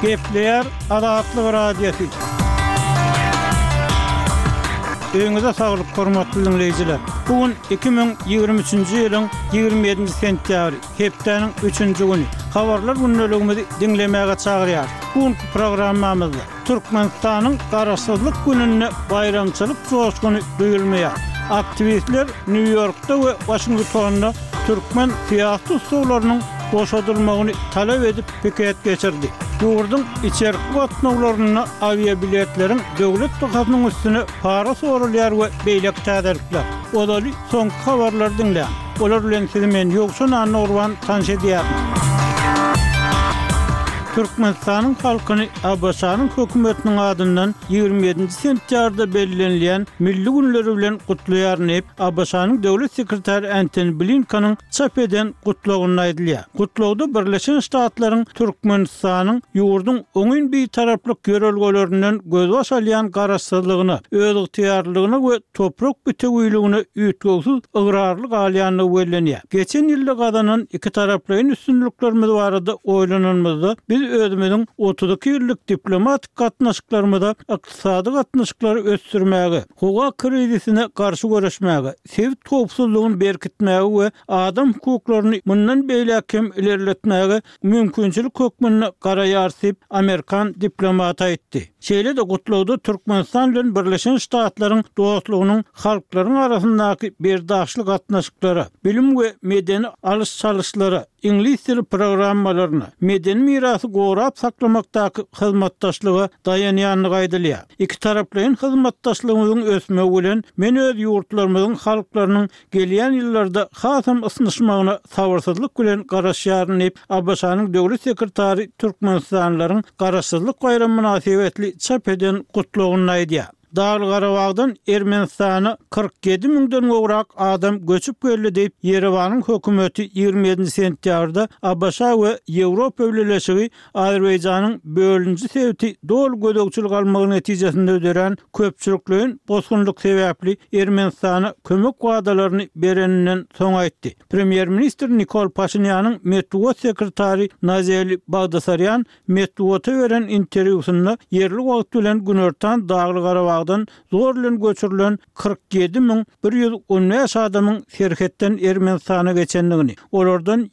Gepleyer Adatlyk Radiosu. Öňüňize saglyk, hormatly dinleyijiler. Bugün 2023-nji ýylyň 27 sentýabry, hepdeniň 3-nji güni. Habarlar günneligimizi dinlemäge çagyrýar. Bugünkü programmamyzda Türkmenistanyň garaşsyzlyk gününe bayramçylyk joşguny duýulmaýar. Aktivistler New York'ta we Washington'da Türkmen siýasy ustuwlarynyň boşadylmagyny talap edip piket geçirdi. Ýurdun içerik gatnawlaryna aviabiletleriň döwlet tokatynyň üstüne para sorulýar we beýlek täderlikler. Olaly soňky habarlar dinleýän. Olar bilen sizi men ýoksun anurwan tanış edýär. Türkmenistanyň halkyny Abaşanyň hökümetiniň adyndan 27 sentýarda belgilenýän milli günleri bilen gutlaýar diýip Abaşanyň döwlet sekretary Antony Blinken'ň çap eden gutlagyny aýdylýar. Gutlagda Birleşen Ştatlaryň Türkmenistanyň ýurdun öňün bir taraplyk görelgelerinden gözbaş alýan garaşsyzlygyny, öz ygtyýarlygyny we toprak bütegüýligini üýtgesiz ıgrarlyk alýanyny bellenýär. Geçen ýylda gadanan iki taraplyň üstünliklerimiz barada oýlananmyzda biz özümüzün 32 ýyllyk diplomatik gatnaşyklarymyzda ykdysady gatnaşyklary ösdürmäge, howa krizisine garşy görüşmäge, sew topsuzlygyny berkitmäge we adam hukuklaryny mundan beýlekem ilerletmäge mümkinçilik hökmüne garaýarsyp Amerikan diplomaty aýtdy. Şeýle de gutlagda Türkmenistan bilen Birleşen Ştatlaryň dostlugynyň halklaryň arasyndaky berdaşlyk gatnaşyklary, bilim we medeni alys-çalyşlary, İngiliz dili programmalaryna, medeni mirasy gorap saklamakdaky hyzmatdaşlyga dayanýanlygy aýdylýar. Iki taraplyň hyzmatdaşlygymyzyň ösmegi bilen men öz ýurtlarymyzyň halklarynyň gelýän ýyllarda hasam ysnyşmagyna sabyrsyzlyk bilen garaşýaryn diýip Abaşanyň döwlet sekretary Türkmenistanlylaryň garaşsyzlyk bayramy münasibetli çap eden gutlagyny aýdýar. Dağlı Qarabağdan Ermenistana 47 miňden gowrak adam göçüp geldi diýip Yerewanyň hökümeti 27 sentýarda Abaşa we Ýewropa Birleşigi Azerbaýjanyň bölünji sebäpli dol gödökçilik almagy netijesinde öderen köpçülikliň bozgunluk sebäpli Ermenistana kömek wagdalaryny bereninden soň aýtdy. Premier minister Nikol Paşinýanyň Medeniýet sekretary Nazeli Bagdasaryan Medeniýete beren interwýusynda yerli wagt bilen günortan Dağlı Qarabağ zorlan göçürilen 47.110 adamyň şerhetden Ermenistana geçendigini, olardan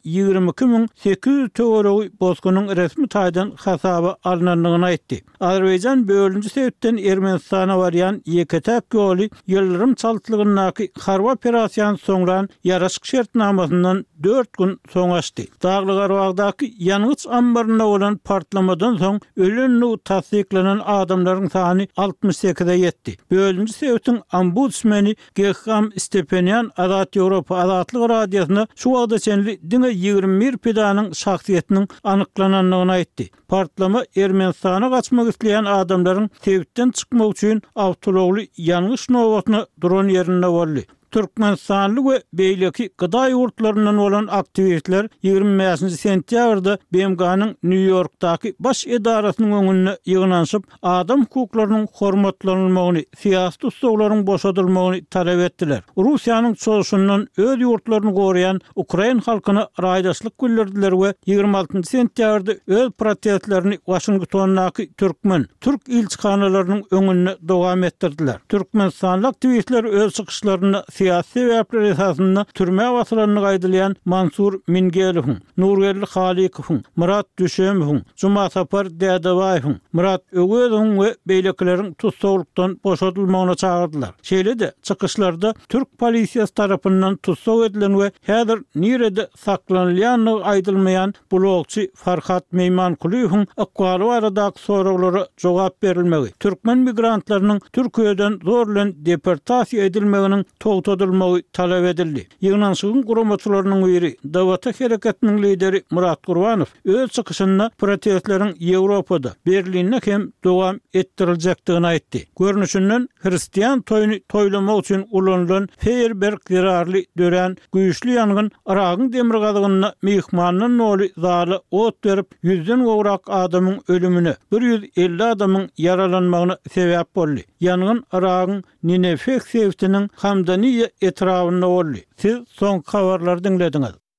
22.800 töweregi bozgunyň resmi taýdan hasaba alynandygyny aýtdy. Azerbaýjan bölünji sebäpden Ermenistana barýan ýeketep ýoly ýyldyrym çaltlygynyňky harba operasiýany soňran ýaraşyk şertnamasyndan 4 gün soň açdy. Dağly Qarabağdaky ýanygyç ambaryna bolan partlamadan soň ölenli tasdiklanan adamlaryň sany 68-e yetdi. Bölünji sebäpden ombudsmeni Geham Stepanyan Adat Ýewropa Adatlyk Radiosyna şu wagda çenli diňe 21 pedanyň şahsiýetiniň anyklananlygyny aýtdy. Partlama Ermenistana gaçmak isleýän adamlaryň sebäpden çykmak üçin awtologly ýanyş nowatyny duran ýerinde boldy. Türkmenistanly we beýleki gyda ýurtlaryndan bolan aktivistler 25 sentýabrda BMG'nyň New York'daky baş edarasynyň öňünde ýygnanyşyp adam hukuklarynyň hormatlanylmagyny, siýasy ustuwlaryň boşadylmagyny talap etdiler. Russiýanyň çoğuşundan öz ýurtlaryny gorayan Ukraina halkyna raýdaşlyk bildirdiler we 26 sentýarda öz protestlerini Washingtondaky Türk ilçihanalarynyň öňünde dowam etdirdiler. Türkmenistanly aktivistler öz çykyşlaryny siyasi sebäpler esasında türme wasylaryny gaýdylýan Mansur Mingelow, Nurgelli Halikow, Murat Düşemow, Juma Sapar Dädebaýew, Murat Ögezow we beýlekleriň tutsawlykdan boşadylmagyna çagyrdylar. Şeýle de çykyşlarda Türk polisiýasy tarapyndan tutsaw edilen we häzir nirede saklanylýanlygy aýdylmaýan blogçy Farhat Meýmankulyň akwaly baradaky soraglary jogap berilmegi, türkmen migrantlarynyň Türkiýeden zorlan deportasiýa edilmeginiň togtadylmagy talap edildi. Ýygnanşygyň guramaçylarynyň biri Dawata hereketiniň lideri Murat Gurbanov öz çykyşynda protestleriň Ýewropada, Berlinde hem dowam etdiriljakdygyny aýtdy. Görnüşinden Hristiýan toýuny toýlamak üçin ulanylan feýerberg zirarly dören güýçli ýangyn Aragyň demir gazygyna mehmanyň noly zaly ot berip 100den gowrak adamyň ölümine, 150 adamyň yaralanmagyna sebäp boldy. Ýangyn Aragyň Ninefek sewtiniň Hamdaniýe etrafynda boldy. Siz soň habarlar dinlediňiz.